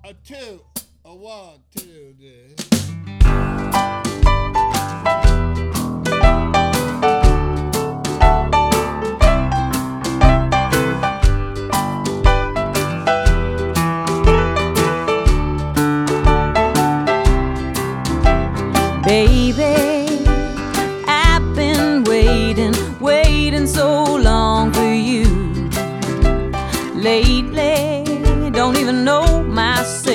A two, a one, two, three. Baby, I've been waiting so long for you. Lately, don't even know myself.